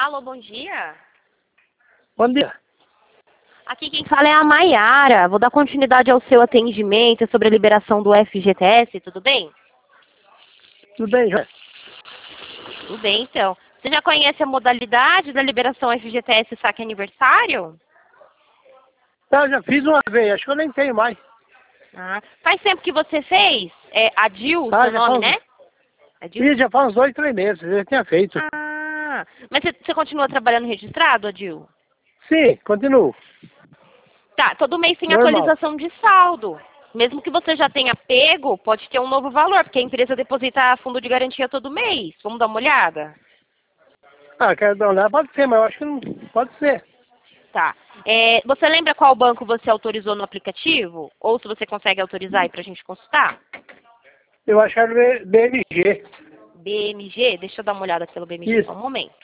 Alô, bom dia. Bom dia. Aqui quem fala é a Maiara. Vou dar continuidade ao seu atendimento sobre a liberação do FGTS, tudo bem? Tudo bem, Joé? Tudo bem, então. Você já conhece a modalidade da liberação FGTS saque aniversário? Eu já fiz uma vez, acho que eu nem tenho mais. Ah, faz tempo que você fez? É Adil, Ah, seu nome, né? Adil? Ih, já faz uns 2, 3 meses, eu já tinha feito. Ah, mas você continua trabalhando registrado, Adil? Sim, continuo. Tá, todo mês tem Normal. atualização de saldo. Mesmo que você já tenha pego, pode ter um novo valor, porque a empresa deposita fundo de garantia todo mês. Vamos dar uma olhada? Ah, quero dar uma olhada, pode ser, mas eu acho que não pode ser. Tá. Você lembra qual banco você autorizou no aplicativo? Ou se você consegue autorizar aí pra gente consultar? Eu acho que era BMG. BMG? Deixa eu dar uma olhada pelo BMG Isso. só um momento.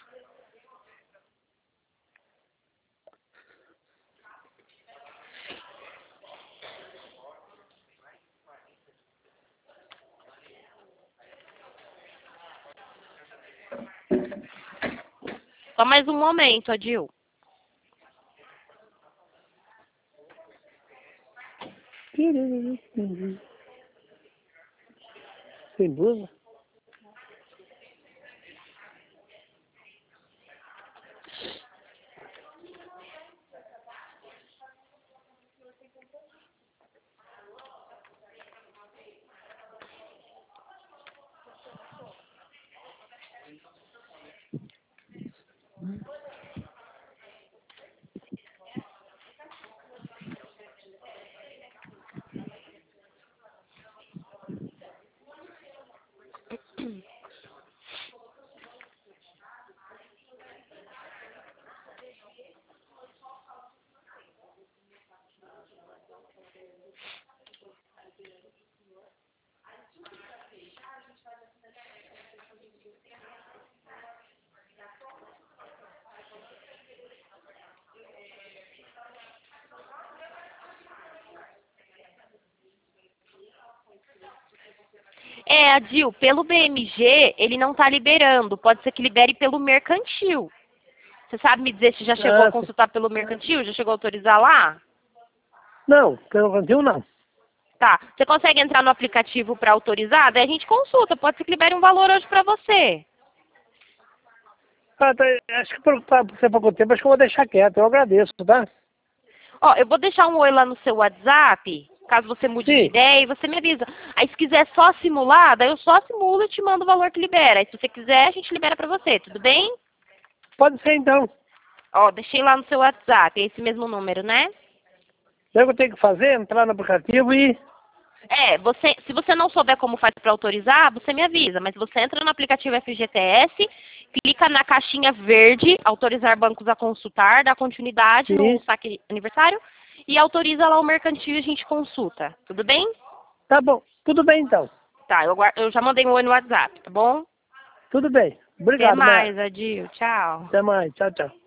Só mais um momento, Adil. Sem dúvida. Adil, pelo BMG, ele não tá liberando. Pode ser que libere pelo mercantil. Você sabe me dizer se já chegou a Sim. consultar pelo mercantil? Já chegou a autorizar lá? Não, pelo cantil não. Tá. Você consegue entrar no aplicativo para autorizar? Daí a gente consulta. Pode ser que libere um valor hoje para você. Ah, tá, acho que por ser pouco tempo, acho que eu vou deixar quieto, eu agradeço, tá? Ó, eu vou deixar um oi lá no seu WhatsApp, caso você mude de Sim, ideia, e você me avisa. Aí se quiser só simular, daí eu só simulo e te mando o valor que libera. Aí se você quiser, a gente libera para você, tudo bem? pode ser então. Ó, deixei lá no seu WhatsApp, é esse mesmo número, né? Daí eu tenho que fazer, entrar no aplicativo e... Se você não souber como faz para autorizar, você me avisa. Mas você entra no aplicativo FGTS, clica na caixinha verde, autorizar bancos a consultar, dá continuidade no Sim, saque aniversário e autoriza lá o mercantil e a gente consulta. Tudo bem? tá bom. Tudo bem então. Tá, eu já mandei um oi no WhatsApp, tá bom? Tudo bem. Até Obrigado, Maia. mais, Adil. Tchau. Até mais. Tchau, tchau.